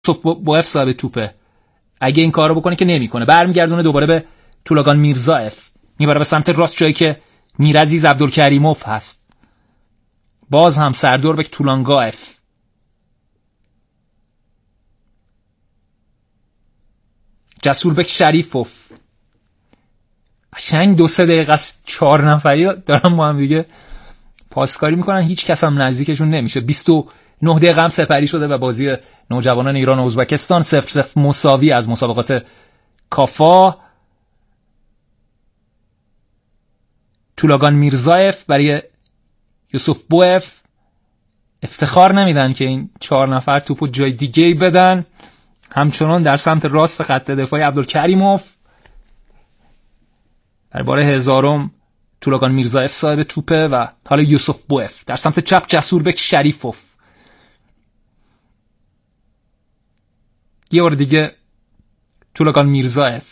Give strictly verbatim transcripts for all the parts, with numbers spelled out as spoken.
یوسفبوف صاحب توپه. اگه این کارو بکنه که نمیکنه، برمیگردونه دوباره به تولاگان میرزایف، میبره به سمت راست جایی که میرعزیز عبدالکریموف هست. باز هم سردوربک تولانگایف، جسوربک شریفوف. قشنگ دو سه دقیقه از چهار نفری دارن با هم دیگه پاسکاری میکنن، هیچ کس هم نزدیکشون نمیشه. بیست و نه دقیقه هم سپری شده و بازی نوجوانان ایران و ازبکستان صفر صفر مساوی از مسابقات کافا. تولاگان میرزایف برای یوسفبوف افتخار نمیدن که این چهار نفر توپو جای دیگه بدن. همچنان در سمت راست خط دفاعی عبدالکریموف. در بار هزارم تولاگان میرزایف صاحب توپه و حالا یوسفبوف. در سمت چپ جسوربک شریفوف. یه بار دیگه تولاگان میرزایف،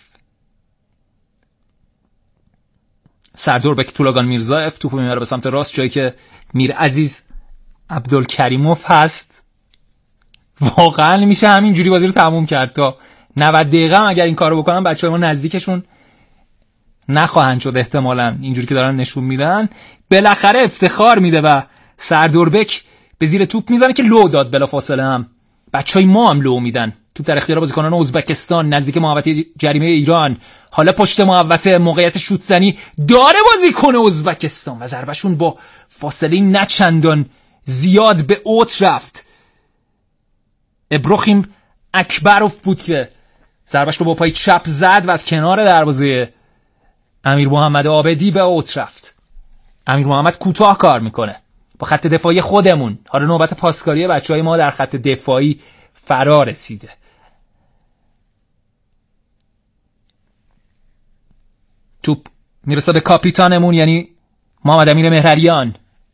سردوربک تولاگان میرزایف توپو میبره به سمت راست جایی که میرعزیز عبدالکریموف هست. واقعا میشه همینجوری بازی رو تموم کرد. تا نود دقیقه هم اگر این کارو بکنن بچه‌ها ما نزدیکشون نخواهند شد احتمالاً، اینجوری که دارن نشون میدن. بالاخره افتخار میده و سردوربک به زیر توپ میزنه که لو داد. بلافاصله هم بچهای ما هم لو میدن. توپ در اختیار بازیکنان ازبکستان نزدیک محوطه جریمه ایران. حالا پشت محوطه موقعیت شوت زنی داره بازیکن ازبکستان و ضربهشون با فاصله نه چندان زیاد به اوت رفت. ابراهیم اکبروف بود که ضربهش رو با پای چپ زد و از کنار دروازه امیر محمد عابدی به اوت رفت. امیر محمد کوتاه کار میکنه با خط دفاعی خودمون. حالا نوبت پاسکاری بچهای ما در خط دفاعی فرا رسیده. توپ میرسه به کاپیتانمون یعنی محمد امین مهرریان.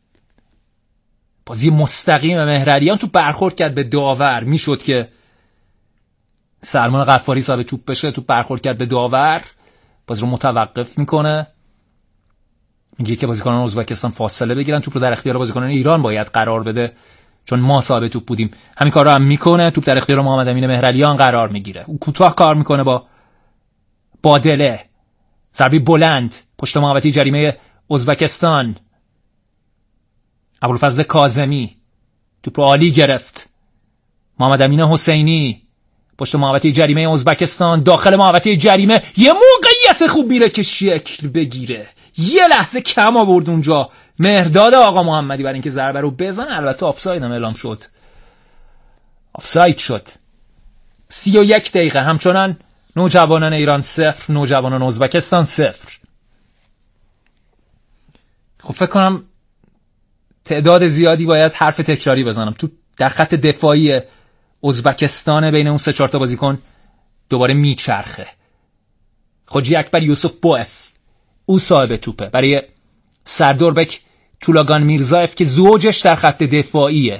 بازی مستقیم مهرریان. توپ برخورد کرد به داور، میشد که سلمان غفاری صاحب توپ بشه. توپ برخورد کرد به داور، بازی رو متوقف میکنه. میگه که بازیکنان ازبکستان فاصله بگیرن، توپ رو در اختیار بازیکنان ایران باید قرار بده چون ما صاحب توپ بودیم. همین کار رو هم میکنه. توپ در اختیار محمد امین مهرریان قرار میگیره. او کوتاه کار میکنه با بادله. ضربه بلند پشت محوطه جریمه ازبکستان. ابوالفضل کاظمی توپ رو عالی گرفت. محمد امین حسینی پشت محوطه جریمه ازبکستان. داخل محوطه جریمه یه موقعیت خوب میره که شکل بگیره. یه لحظه کم آورد اونجا مهرداد آقا محمدی برای اینکه ضربه رو بزنه. البته آفساید هم اعلام شد. آفساید شد. سی و یک دقیقه همچنان نوجوانان ایران صفر، نوجوانان ازبکستان صفر. خب فکر کنم تعداد زیادی باید حرف تکراری بزنم. تو در خط دفاعی ازبکستان بین اون سه چهار تا بازیکن دوباره میچرخه. خوجی اکبر یوسفبوف او صاحب توپه برای سردوربک تولاگان میرزایف که زوجش در خط دفاعیه.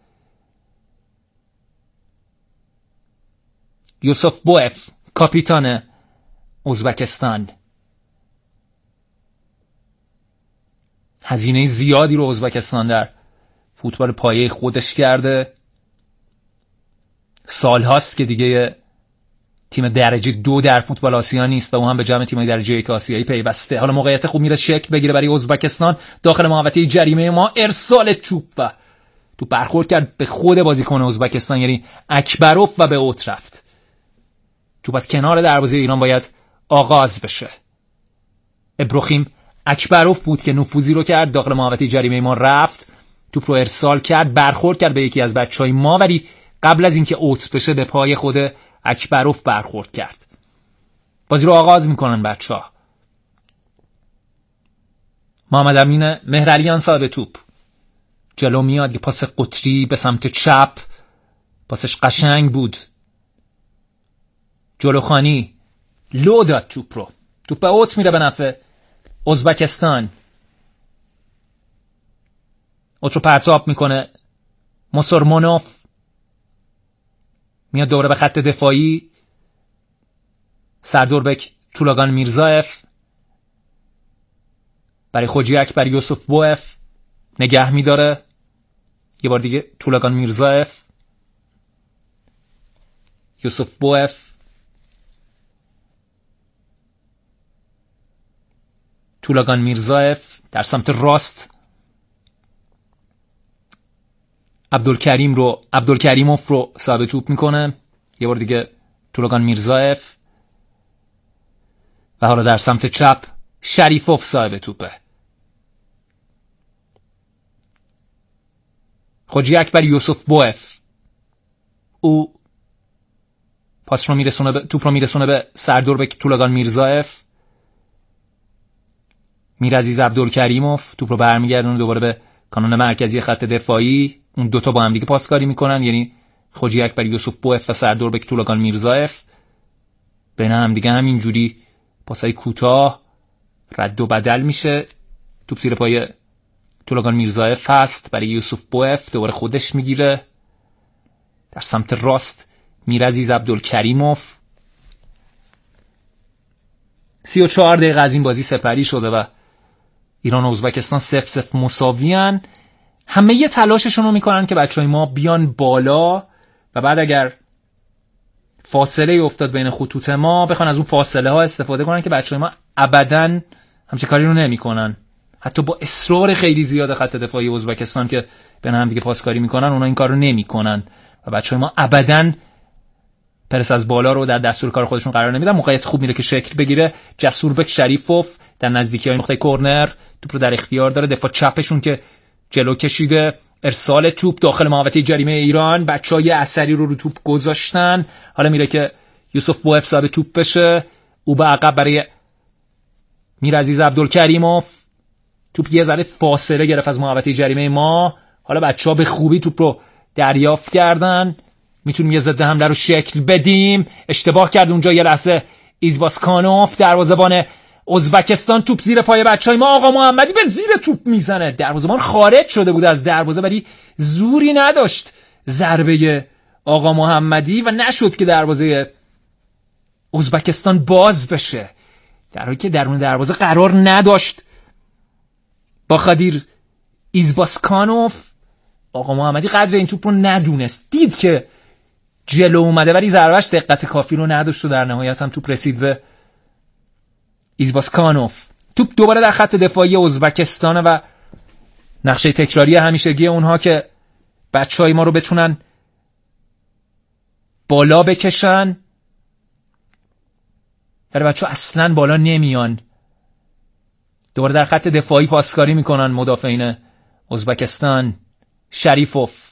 یوسفبوف کاپیتان ازبکستان. هزینه زیادی رو ازبکستان در فوتبال پایه خودش کرده. سال هاست که دیگه تیم درجه دو در فوتبال آسیا نیست و اون هم به جمع تیم‌های درجه یک آسیایی پیوسته. حالا موقعیت خوب میره شکل بگیره برای ازبکستان. داخل محوطه جریمه ما ارسال توپ و توپ برخورد کرد به خود بازیکن ازبکستان یعنی اکبروف و به اوت رفت. توپ از کنار دروازه ایران باید آغاز بشه. ابراهیم اکبروف بود که نفوذی رو کرد، داخل محوطه جریمه ما رفت، توپ رو ارسال کرد، برخورد کرد به یکی از بچهای ما ولی قبل از اینکه اوت بشه به پای خود اکبروف برخورد کرد. بازی رو آغاز میکنن بچه‌ها. محمد امین مهرریان صاحب توپ جلو میاد، یه پاس قطری به سمت چپ، پاسش قشنگ بود. جلوخانی لو داد توپ رو، توپ به اوت میره به نفع ازبکستان. اوت رو پرتاب میکنه مسرمونوف، میاد دوباره به خط دفاعی. سردوربک تولاگان میرزایف برای خوجی اکبر یوسفبوف نگه میداره. یه بار دیگه تولاگان میرزایف یوسف بوئف، تولاگان میرزایف در سمت راست عبدالکریم رو عبدالکریموف رو صاحب توپ میکنه. یه بار دیگه تولاگان میرزایف و حالا در سمت چپ شریفوف صاحب توپه. خوجی اکبر یوسف بوئف، او پاس رو میرسونه به توپ رو میرسونه به سردوربک تولاگان میرزایف. میرعزیز عبدالکریموف توپ رو برمیگردونه دوباره به کانون مرکزی خط دفاعی. اون دوتا با هم دیگه پاسکاری میکنن، یعنی خوجی اکبر یوسف بوئف و سردوربک تولاگان میرزایف بین هم دیگه همینجوری پاسای کوتاه رد و بدل میشه. توپ زیر پای تولاگان میرزایف هست برای یوسف بوئف، دوباره خودش میگیره در سمت راست میرعزیز عبدالکریموف. سی و چهار دقیقه از این بازی سپری شده و ایران و ازبکستان صفر صفر مساویان. همه یه تلاششون رو میکنن که بچهای ما بیان بالا و بعد اگر فاصله افتاد بین خطوط ما بخوان از اون فاصله ها استفاده کنن که بچهای ما ابداً همچه کاری رو نمیکنن. حتی با اصرار خیلی زیاد خط دفاعی ازبکستان که بین هم دیگه پاسکاری میکنن، اونا این کار رو نمیکنن و بچهای ما ابداً پرس از بالا رو در دستور کار خودشون قرار نمیدن. موقعیت خوب میره که شکل بگیره. جسوربک شریفوف در نزدیکی‌های نقطه کرنر توپ رو در اختیار داره. دفاع چپشون که جلو کشیده، ارسال توپ داخل محوطه جریمه ایران. بچهای اثری رو رو توپ گذاشتن. حالا میره که یوسف بوئف صاحب توپ بشه. او به عقب برای میرعزیز عبدالکریموف. توپ یه ذره فاصله گرفت از محوطه جریمه ما. حالا بچه‌ها به خوبی توپ رو دریافت کردن. میتونیم یه ضد حمله رو شکل بدیم. اشتباه کرد اونجا یه لحظه ایزباسکانوف دروازه‌بان ازبکستان. توپ زیر پای بچهای ما. آقا محمدی به زیر توپ میزنه. دروازه‌بان خارج شده بود از دروازه ولی زوری نداشت ضربه آقا محمدی و نشد که دروازه ازبکستان باز بشه، در حالی که درون دروازه قرار نداشت. با خادیر ایزباسکانوف آقا محمدی قدر این توپ رو ندونست، دید که جلو اومده ولی ضربش دقت کافی رو نداشت و در نهایت هم توپ رسید به ایزباسکانوف. توپ دوباره در خط دفاعی ازبکستان و نقشه تکراری همیشگی اونها که بچهای ما رو بتونن بالا بکشن. یعنی بچه ها اصلا بالا نمیان. دوباره در خط دفاعی پاسکاری میکنن مدافعین ازبکستان. شریفوف،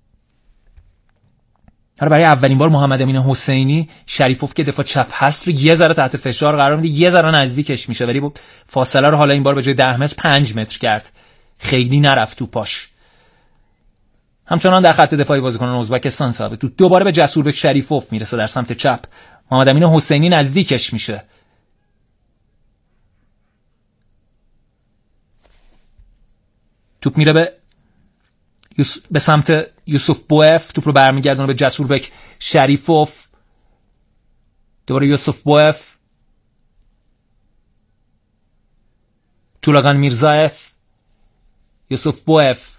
حالا برای اولین بار محمد امین حسینی شریفوف که دفاع چپ هست رو یه ذره تحت فشار قرار میده، یه ذره نزدیکش میشه ولی فاصله رو حالا این بار به جای ده متر پنج متر کرد، خیلی نرفت تو پاش. همچنان در خط دفاعی بازیکنان ازبکستان صاحب تو دوباره به جسوربک شریفوف میرسه در سمت چپ. محمد امین حسینی نزدیکش میشه. توپ میره به یوس... به سمت یوسف بوئف. توپ رو برمیگردونه به جسوربک شریفوف. دوباره یوسف بوئف. تولاگان میرزایف. یوسف بوئف.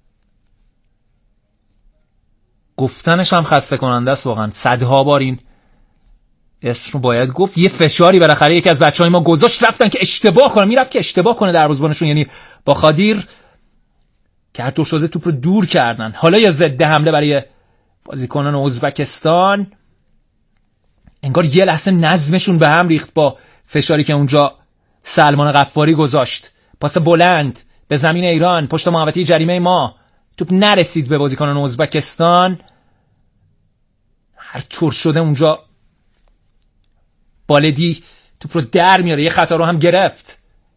گفتنش هم خسته کننده است واقعا. صدها بار این اسمش رو باید گفت. یه فشاری بالاخره یکی از بچهای ما گذاشت، رفتن که اشتباه کنه، میرفت که اشتباه کنه دروازه‌بانشون، یعنی با خادیر که هر طور شده توپ رو دور کردن. حالا یه ضد حمله برای بازیکنان ازبکستان. انگار یه لحظه نظمشون به هم ریخت با فشاری که اونجا سلمان غفاری گذاشت. پاس بلند به زمین ایران پشت محوطه جریمه ما. توپ نرسید به بازیکنان ازبکستان. هر طور شده اونجا بالدی توپ رو در میاره، یه خطا رو هم گرفت.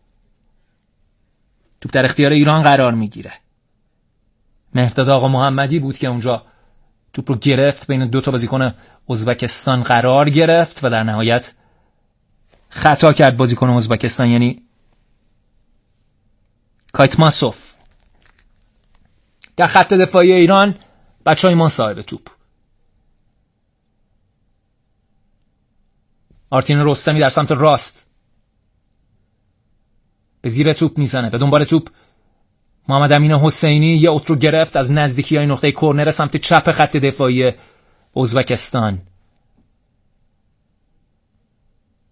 توپ در اختیار ایران قرار میگیره. مهرداد آقا محمدی بود که اونجا توپ رو گرفت، بین دو تا بازیکن ازبکستان قرار گرفت و در نهایت خطا کرد بازیکن ازبکستان، یعنی کایتماسوف. در خط دفاعی ایران بچهای ما صاحب توپ. آرتین رستمی در سمت راست به زیر توپ میزنه، به دنبال توپ محمد امین حسینی یه اوت رو گرفت از نزدیکی های نقطه کرنر سمت چپ خط دفاعی ازبکستان.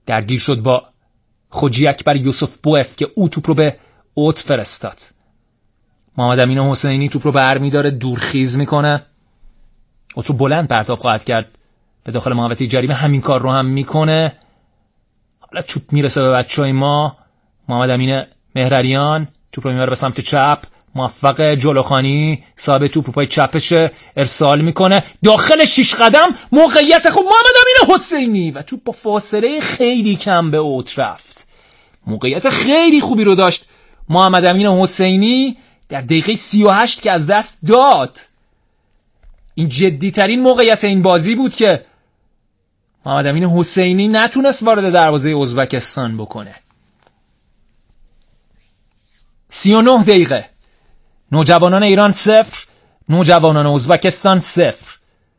درگیر شد با خوجی اکبر یوسف بوف که او توپ رو به اوت فرستاد. محمد امین حسینی توپ رو برمی‌داره، دورخیز میکنه، اوت رو بلند پرتاب خواهد کرد به داخل محوطه جریمه. همین کار رو هم میکنه. حالا توپ میرسه به بچهای ما. محمد امین مهرریان توپ رو میبره به سمت چپ، موفق. جلوخانی صاحب توپ پای چپش ارسال میکنه داخل شش قدم. موقعیت خوب محمد امین حسینی و توپ با فاصله خیلی کم به اوت رفت. موقعیت خیلی خوبی رو داشت محمد امین حسینی در دقیقه سی و هشت که از دست داد. این جدی ترین موقعیت این بازی بود که محمد امین حسینی نتونست وارد دروازه ازبکستان بکنه. سی و نه دقیقه، نوجوانان ایران صفر، نوجوانان ازبکستان صفر.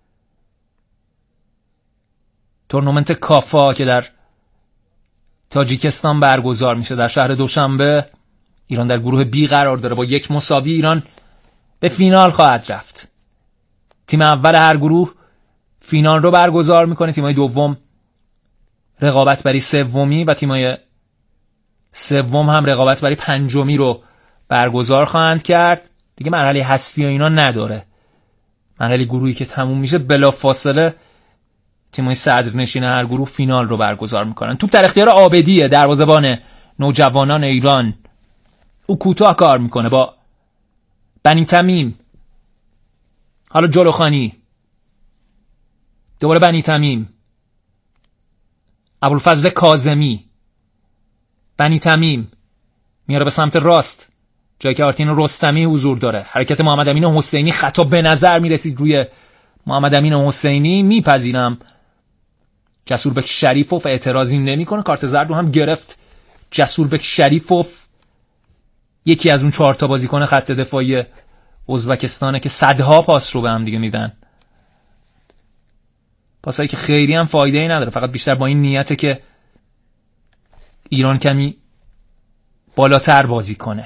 تورنمنت کافا که در تاجیکستان برگزار میشه در شهر دوشنبه، ایران در گروه بی قرار داره. با یک مساوی ایران به فینال خواهد رفت. تیم اول هر گروه فینال رو برگزار میکنه، تیمای دوم رقابت برای سومی و تیمای سوم هم رقابت برای پنجمی رو برگزار خواهند کرد. دیگه مرحله حذفی و اینا نداره. مرحله گروهی که تموم میشه بلافاصله تیمای صدرنشین هر گروه فینال رو برگزار میکنن. توپ در اختیار عابدیه، دروازه‌بان نوجوانان ایران. او کوتاه کار میکنه با بنی تمیم. حالا جلوخانی، دوباره بنی تمیم، ابوالفضل کاظمی، بنی تمیم میاره به سمت راست جایی که آرتین رستمی حضور داره. حرکت محمد امین حسینی، خطا به نظر میرسید روی محمد امین حسینی. میپذیرم جسوربک شریفوف اعتراضی نمیکنه، کارت زرد رو هم گرفت جسوربک شریفوف، یکی از اون چهار تا بازیکن خط دفاعی ازبکستانه که صدها پاس رو به هم دیگه میدن، پاسایی که خیلی هم فایده ای نداره، فقط بیشتر با این نیته که ایران کمی بالاتر بازی کنه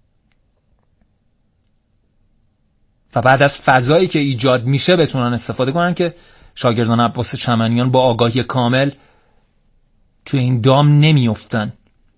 و بعد از فضایی که ایجاد میشه بتونن استفاده کنن که شاگردان عباس چمنیان با آگاهی کامل توی این دام نمیافتن.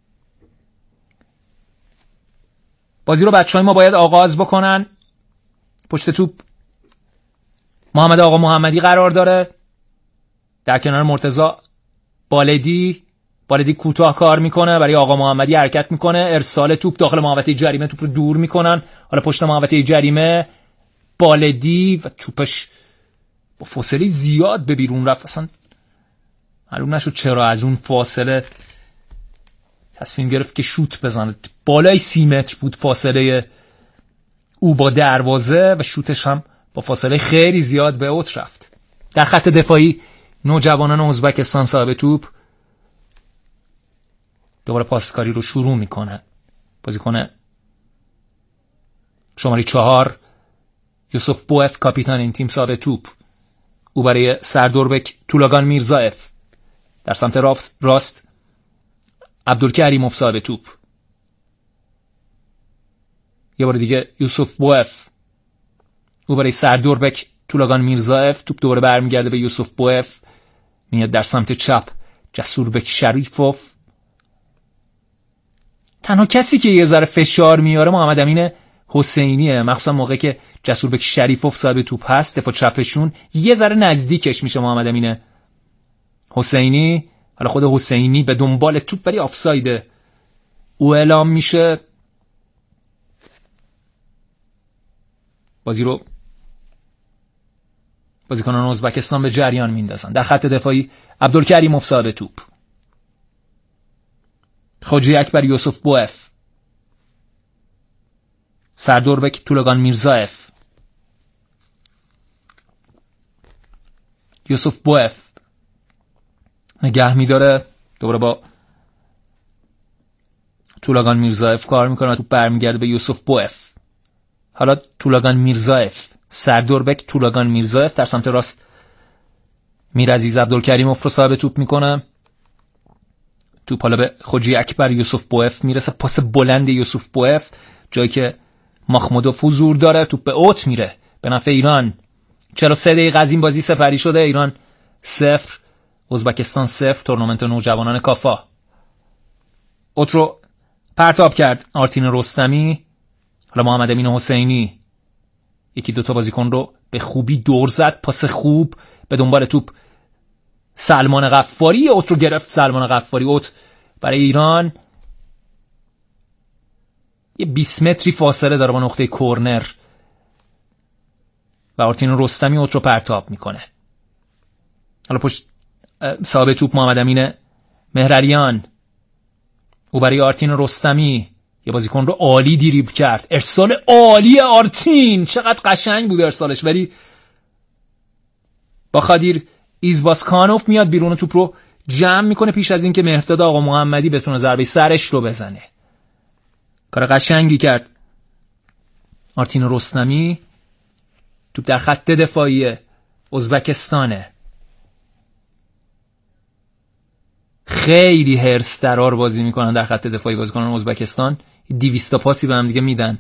بازی رو بچهای ما باید آغاز بکنن. پشت توپ محمد آقا محمدی قرار داره، در کنار مرتضی بالدی. بالدی کوتاه کار میکنه، برای آقا محمدی حرکت میکنه، ارسال توپ داخل محوطه جریمه، توپ رو دور میکنن. حالا پشت محوطه جریمه بالدی و توپش با فاصله زیاد به بیرون رفت. اصلا معلوم نشد چرا از اون فاصله تصمیم گرفت که شوت بزنه. بالای سی متر بود فاصله او با دروازه و شوتش هم با فاصله خیلی زیاد به اوت رفت. در خط دفاعی نوجوانان ازبکستان صاحب توپ دوباره پاسکاری رو شروع میکنن. بازیکن شماره چهار یوسف بوف کاپیتان این تیم صاحب توپ، او برای سردوربک تولاگان میرزایف. در سمت راست عبدالکریموف صاحب توپ، یه بار دیگه یوسف بوف، او برای سردوربک تولاگان میرزایف. توپ دوباره برمیگرده به یوسف بوف، میاد در سمت چپ جسوربک شریفوف. تنها کسی که یه ذره فشار میاره محمد امین حسینیه، مخصوصا موقعی که جسوربک شریفوف صاحب توپ هست. دفاع چپشون یه ذره نزدیکش میشه محمد امین حسینی. حالا خود حسینی به دنبال توپ ولی آفساید او اعلام میشه. بازی رو بازیکنان ازبکستان به جریان میندازن. در خط دفاعی عبدالکریموف صاحب توپ، خوجی اکبر یوسف بوف، سردوربک تولاگان میرزایف، یوسف بوف نگه میداره، دوباره با تولاگان میرزایف کار میکنه، توپ برمیگرده به یوسف بوف. حالا تولاگان میرزایف، سردوربک تولاگان میرزایف. در سمت راست میرعزیز عبدالکریموف رو صاحب توپ میکنه. توپ حالا به خوجی اکبر یوسف بوف میرسه، پاس بلند یوسف بوف جایی که مخمودوف حضور داره. توپ به اوت میره به نفع ایران. چرا سه دقیقه از این بازی سپری شده. ایران صفر ازبکستان صفر. تورنمنت نوجوانان کافا. اوت رو پرتاب کرد آرتین رستمی. حالا محمد امین حسینی یکی دوتا بازیکن رو به خوبی دور زد. پاس خوب به دنبال توپ سلمان غفاری. اوت رو گرفت سلمان غفاری. اوت برای ایران یه بیست متری فاصله داره با نقطه کورنر و آرتین رستمی اوت رو پرتاب میکنه. حالا پشت صاحب توپ محمد امین مهرریان، او برای آرتین رستمی یه بازیکن رو عالی دریبل کرد. ارسال عالی آرتین، چقدر قشنگ بود ارسالش، ولی با خادیر ایزباسکانوف میاد بیرون و توپ رو جمع میکنه پیش از این که مهرداد آقا محمدی بتونه ضربه سرش رو بزنه. کار قشنگی کرد آرتین رستمی. توپ در خط دفاعی ازبکستانه. خیلی هرس درار بازی میکنن در خط دفاعی بازیکنان ازبکستان. دویست پاسی به هم دیگه میدن.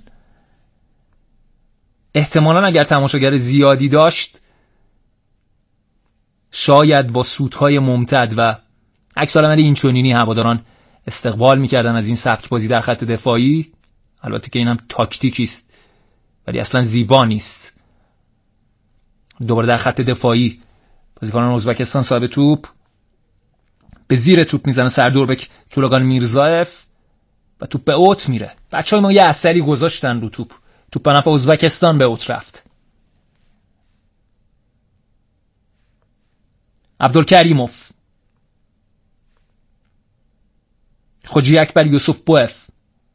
احتمالاً اگر تماشاگر زیادی داشت شاید با سوت‌های ممتد و عکس‌العمل اینچنینی هواداران استقبال میکردن از این سبک بازی در خط دفاعی. البته که اینم تاکتیکی است ولی اصلا زیبا نیست. دوباره در خط دفاعی بازیکنان ازبکستان صاحب توپ به زیر توپ میزنه سردوربک تولاگان میرزایف و توپ به اوت میره. بچهای ما یه اثری گذاشتن رو توپ. توپ به نفع ازبکستان به اوت رفت. عبدالکریموف، خوجی اکبر یوسف بوف،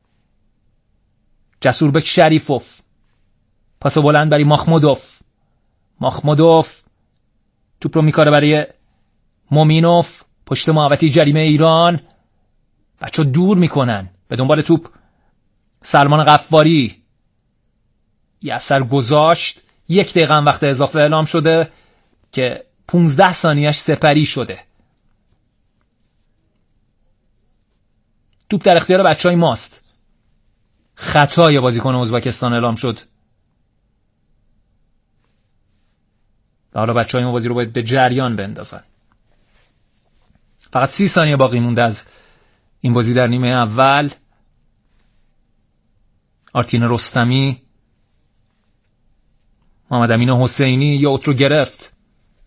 جسوربک شریفوف، پاس بلند برای مخمودوف. مخمودوف توپ رو میکاره برای مومینوف. پشت محوطه جریمه ایران بچه دور میکنن. به دنبال توپ سلمان غفاری یه اثر گذاشت. یک دقیقه هم وقت اضافه اعلام شده که پونزده ثانیهش سپری شده. توپ در اختیار بچه های ماست. خطای بازیکن ازبکستان اعلام شد. حالا بچه های ما بازی رو باید به جریان بندازن. فقط سی ثانیه باقی مونده از این بازی در نیمه اول. آرتین رستمی، محمد امین حسینی یا اوت رو گرفت.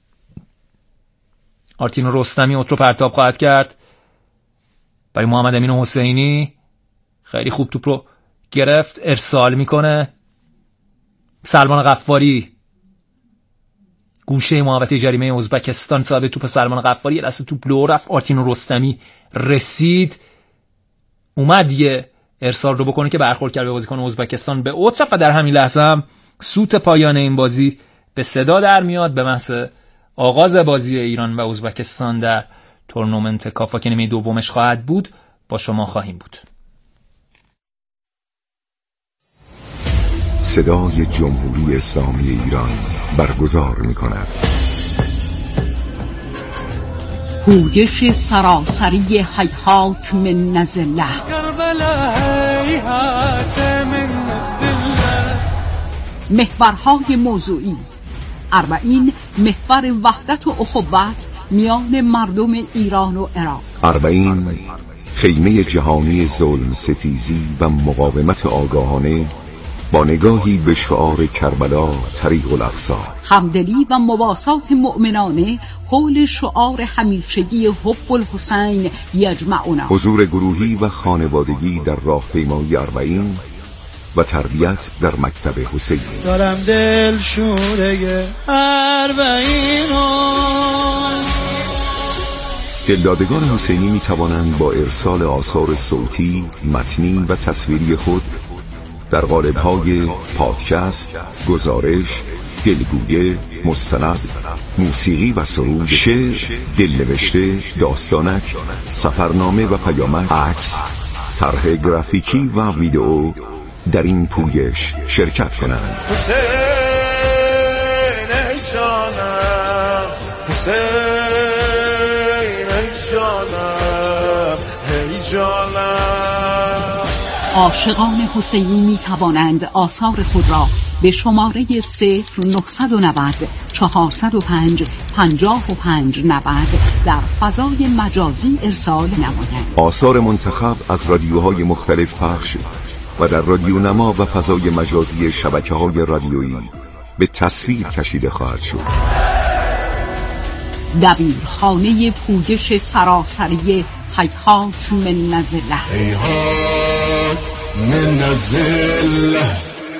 آرتین رستمی اوت رو پرتاب خواهد کرد برای محمد امین حسینی. خیلی خوب توپ رو گرفت، ارسال میکنه. سلمان غفاری گوشه محوطه جریمه ازبکستان صاحب توپ سلمان غفاری. یه لحظه توپ لو رفت. آرتین رستمی رسید، اومد یه ارسال رو بکنه که برخورد کرد به بازیکن ازبکستان به اوت رفت و در همین لحظه هم سوت پایان این بازی به صدا در میاد. به محض آغاز بازی ایران و ازبکستان در تورنمنت کافا که نیمه دومش خواهد بود با شما خواهیم بود. صدای جمهوری اسلامی ایران برگزار می‌کند. پویش سراسری هیهات من نزله. محورهای موضوعی: اربعین محور وحدت و اخوت میان مردم ایران و عراق. اربعین خیمه جهانی ظلم ستیزی و مقاومت آگاهانه با نگاهی به شعار کربلا طریق الاقصی. همدلی و مواسات مؤمنانه حول شعار همیشگی حب الحسین یجمعنا. حضور گروهی و خانوادگی در راهپیمایی اربعین و تربیت در مکتب حسینی. دارم دل شوره اربعینو. دلدادگان حسینی می توانند با ارسال آثار صوتی، متنی و تصویری خود در قالب‌های پادکست، گزارش، دلگویه، مستند، موسیقی و سرود، شعر، دلنوشته، داستانک، سفرنامه و پیامک، عکس، طرح گرافیکی و ویدئو در این پویش شرکت کنند. حسین ای جانم، حسین ای جانم، ای جانم. عاشقان حسینی می توانند آثار خود را به شماره صفر نهصد و نود چهارصد و پنج پنجاه و پنج نود در فضای مجازی ارسال نمایند. آثار منتخب از رادیوهای مختلف پخش و در رادیو نما و فضای مجازی شبکه‌های رادیویی به تصویر کشیده خواهد شد. دبیرخانه پویش سراسری هیهات من نزله. هیهات من نزله.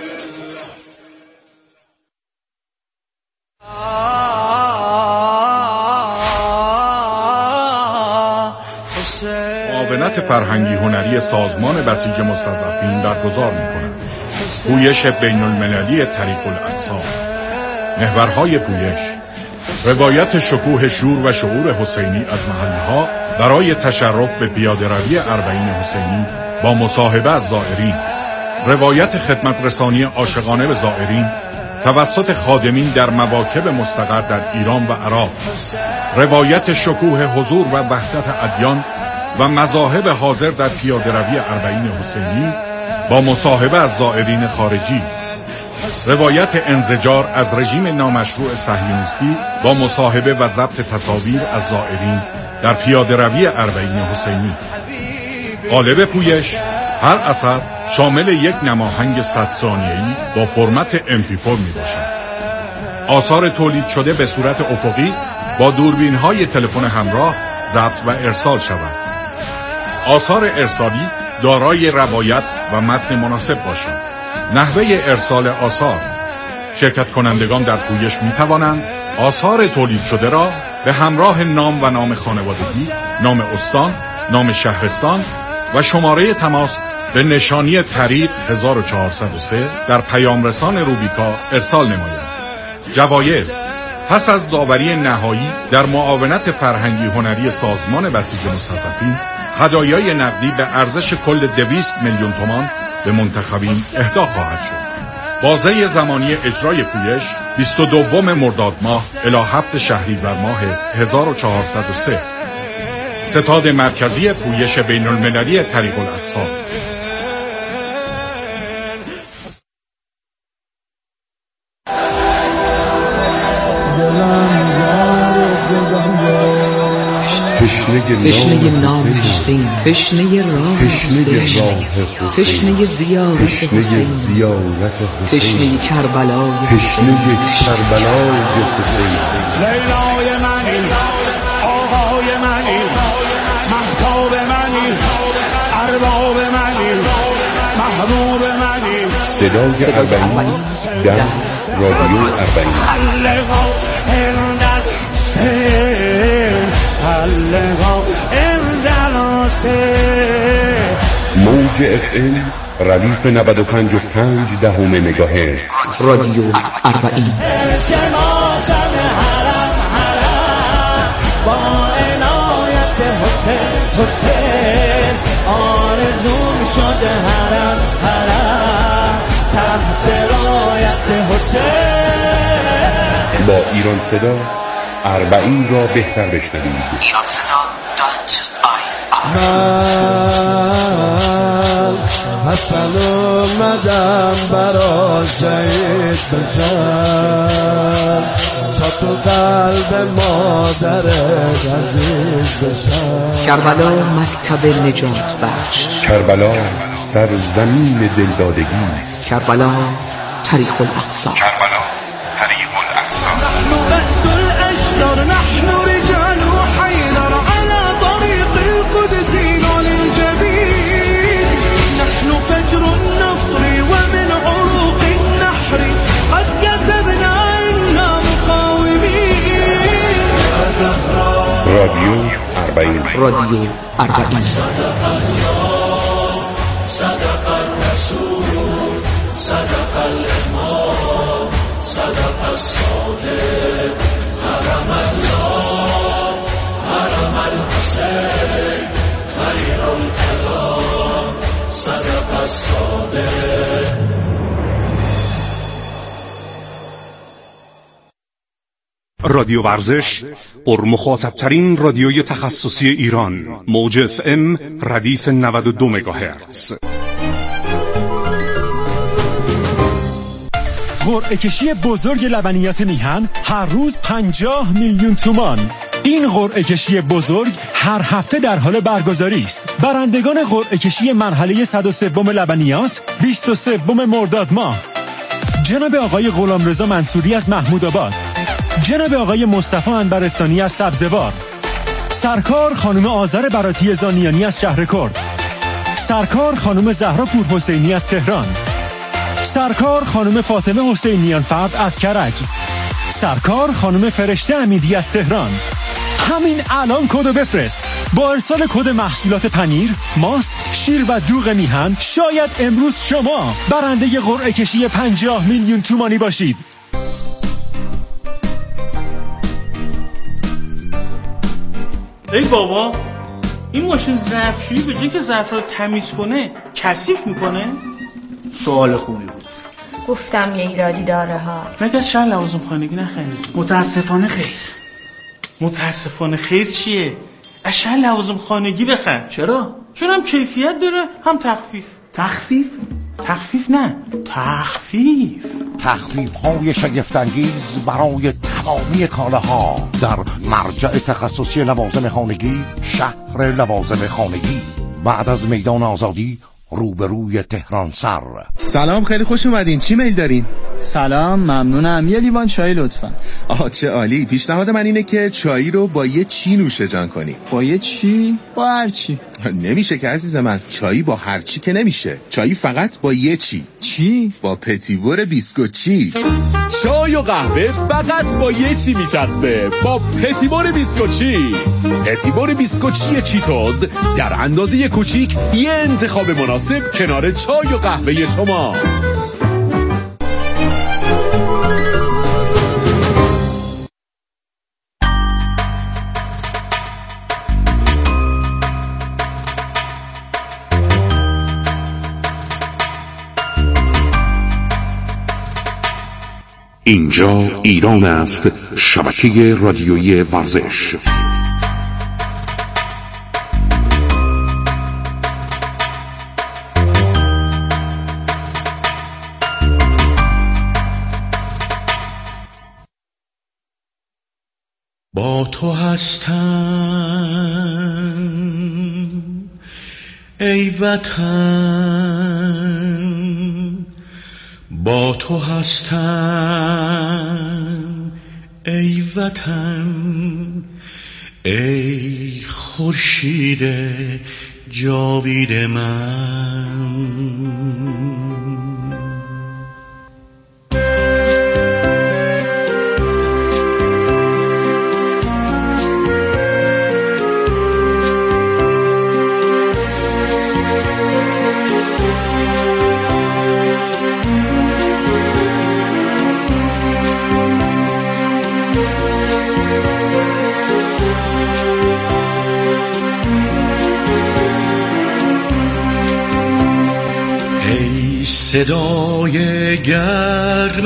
معاونت فرهنگی هنری سازمان بسیج مستضعفین برگزار می‌کند. پویش بین المللی طریق الاقصا. محورهای پویش: روایت شکوه شور و شعور حسینی از محلها برای تشرف به پیاده‌روی اربعین حسینی با مصاحبه از زائرین. روایت خدمت رسانی عاشقانه به زائرین توسط خادمین در مواکب مستقر در ایران و عراق. روایت شکوه حضور و وحدت ادیان و مذاهب حاضر در پیاده‌روی اربعین حسینی با مصاحبه از زائرین خارجی. روایت انزجار از رژیم نامشروع صهیونیستی با مصاحبه و ضبط تصاویر از زائرین در پیاده‌روی اربعین حسینی. قالب پویش: هر اثر شامل یک نماهنگ صد ثانیه‌ای با فرمت ام پی چهار می باشد. آثار تولید شده به صورت افقی با دوربین‌های تلفن همراه ضبط و ارسال شود. آثار ارسالی دارای روایت و متن مناسب باشد. نحوه ارسال آثار: شرکت کنندگان در پویش می توانند آثار تولید شده را به همراه نام و نام خانوادگی، نام استان، نام شهرستان و شماره تماس به نشانی طریق هزار و چهارصد و سه در پیام رسان روبیکا ارسال نمایند. جوایز: پس از داوری نهایی در معاونت فرهنگی هنری سازمان بسیج مستضعفین، هدایای نقدی به ارزش کل دویست میلیون تومان به منتخبین اهدا خواهد شد. بازه زمانی اجرای پویش بیست و دو مرداد ماه الی هفت شهریور ماه هزار و چهارصد و سه. ستاد مرکزی پویش بین المللی طریق الاقصا. تشنه نام حسین، تشنه راه حسین، تشنه زیارت حسین، تشنه کربلای تشنه کربلای حسین. لیلای منی، آقای منی، مهتاب منی، ارباب منی، محبوب منی. صدای اربعین در رادیو اربعین. حلقا اندر سین، حلقا اندر سین. موج اف ام ردیف نود و پنج و پنج دهم مگاهرتز. رادیو اربعین. التماسم حرم حرم با عنایت حسین حسین. آرزوم شده حرم حرم تحت رایت حسین. با ایران صدا اربعین را بهتر بشنوید. ایران صدا دات آی من حسن اومدم برا شهید بشم تا تو قلب مادرت عزیز بشم. کربلا مکتب نجات بخش. کربلا سرزمین دلدادگی است. کربلا طریق الاقصا. کربلا طریق الاقصا. نحن بس الأشجار، نحن رجال حيدر على طريق القدس للجبين. نحن فجر النصر ومن عروق النحر قد كسبنا إنا مقاومين. رادیو اربعین. رادیو اربعین. صدق اليوم صدق الرسول صدق الإمام صدق الصادق حرم الله حرم الحسين خير الكلام صدق الصادق. رادیو ورزش، پر مخاطبترین رادیوی تخصصی ایران. موج اف ام ردیف نود و دو مگاهرتز. قرعه کشی بزرگ لبنیات میهن هر روز پنجاه میلیون تومان. این قرعه کشی بزرگ هر هفته در حال برگزاری است. برندگان قرعه کشی مرحله صد و سه لبنیات بیست و سه مرداد ماه: جناب آقای غلامرضا منصوری از محمود آباد، جناب آقای مصطفی انبرستانی از سبزوار، سرکار خانم آذر براتی زانیانی از شهرکرد، سرکار خانم زهرا پورحسینی از تهران، سرکار خانم فاطمه حسینیان فرد از کرج، سرکار خانم فرشته امیدی از تهران. همین الان کدو بفرست. با ارسال کد محصولات پنیر، ماست، شیر و دوغ میهن شاید امروز شما برنده قرعه کشی پنجاه میلیون تومانی باشید. ای بابا، این ماشین ظرفشویی به جای که ظرف رو تمیز کنه کثیف میکنه؟ سوال خوبی بود. گفتم یه ایرادی داره ها. مگه از شهر لوازم خانگی نخرید؟ متاسفانه خیر. متاسفانه خیر چیه؟ از شهر لوازم خانگی بخر. چرا؟ چون هم کیفیت داره هم تخفیف. تخفیف؟ تخفیف نه، تخفیف. تخفیف های شگفت‌انگیز برای تمامی کالاها در مرجع تخصصی لوازم خانگی، شهر لوازم خانگی، بعد از میدان آزادی، روبروی تهران سر. سلام، خیلی خوش اومدین. چی میل دارین؟ سلام، ممنونم. یه لیوان چای لطفا. آها، چه عالی. پیشنهاد من اینه که چای رو با یه چی نوش جان کنی. با یه چی؟ با هر چی. نمیشه که عزیز من، چایی با هر چی که نمیشه. چایی فقط با یه چی. چی؟ با پتیور بیسکوچی. چای و قهوه فقط با یه چی میچسبه، با پتیور بیسکوچی. پتیور بیسکوچی چیتوز در اندازه کوچیک، یه انتخاب مناسب کنار چای و قهوه شما. اینجا ایران است، شبکه رادیویی ورزش. با تو هستم ای وطن، با تو هستم ای وطن، ای خورشید جاوید من. صدای گرم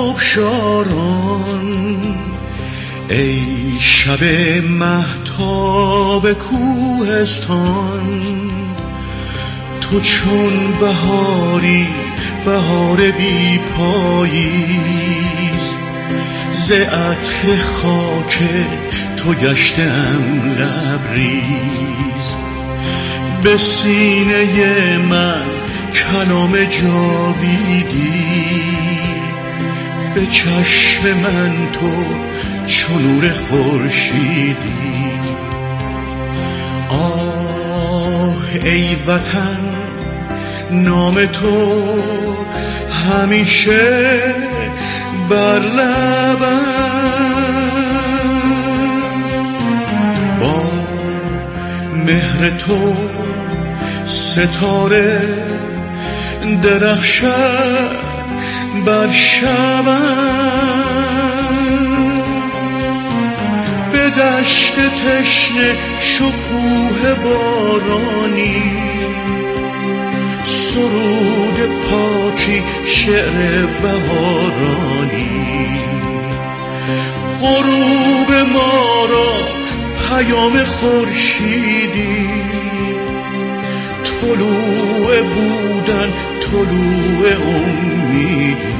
آبشاران، ای شب مهتاب کوهستان، تو چون بهاری بهار بی پاییز، ز عطر خاک تو گشتم لبریز، به سینه من کلام جاویدی، به چشم من تو چون نور خورشیدی. آه ای وطن، نام تو همیشه بر لبم، با مهر تو ستاره درخشد بر شبم، به دشت تشنه شکوه بارانی، سرود پاکی شعر بهارانی، غروب ما را پیام خورشیدی، طلوع بودن طلوع امیدی.